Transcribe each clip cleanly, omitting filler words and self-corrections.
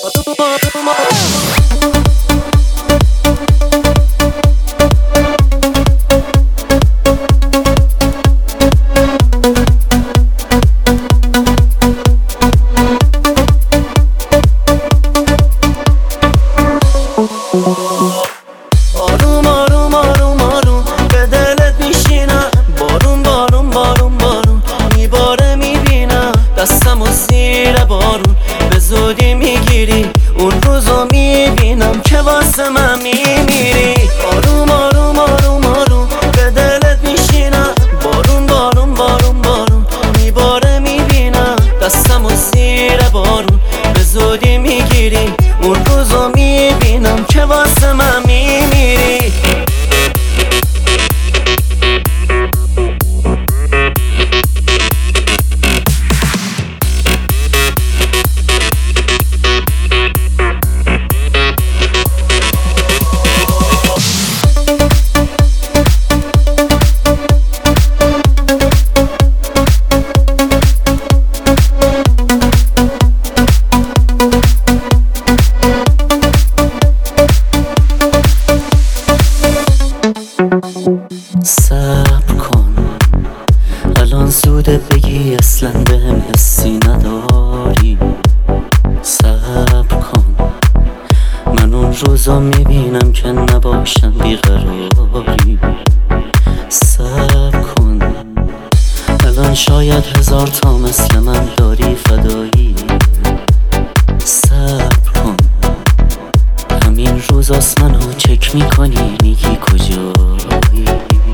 آروم آروم آروم آروم به دلت میشینم، بارون بارون بارون بارون میباره میبینم دستم و زیر بارون به زودی میگیری، اون روزو میبینم که واسه من میمیری. آروم آروم آروم آروم به دلت میشینم، بارون بارون بارون بارون میباره میبینم دستم و زیر بارون به زودی میگیری، اون روزو میبینم که واسه من میمیری. صبر کن الان زوده بگی اصلا بهم حسی نداری. صبر کن من اون روزا میبینم که نباشم بیقراری. صبر کن الان شاید 1000 تا مثل من داری فدایی. صبر کن همین روزاست منو چک میکنی میگی کجایی.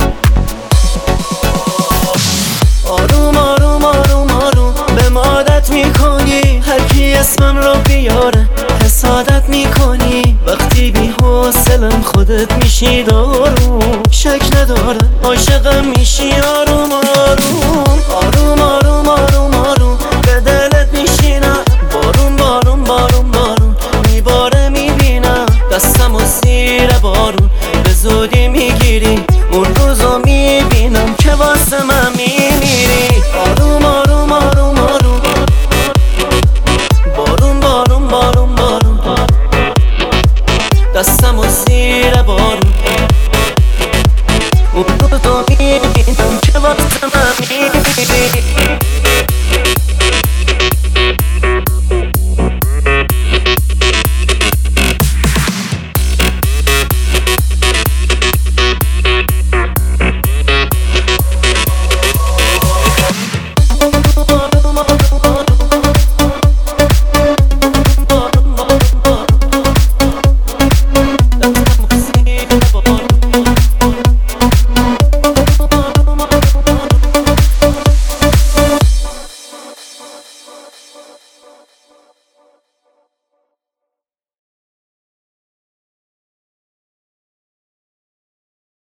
آروم آروم آروم آروم به ما عادت میکنی، هر کی اسمم رو بیاره حسادت میکنی. وقتی بی حوصلم خودت میشی دارو، شک نداره عاشقم میشی. آروم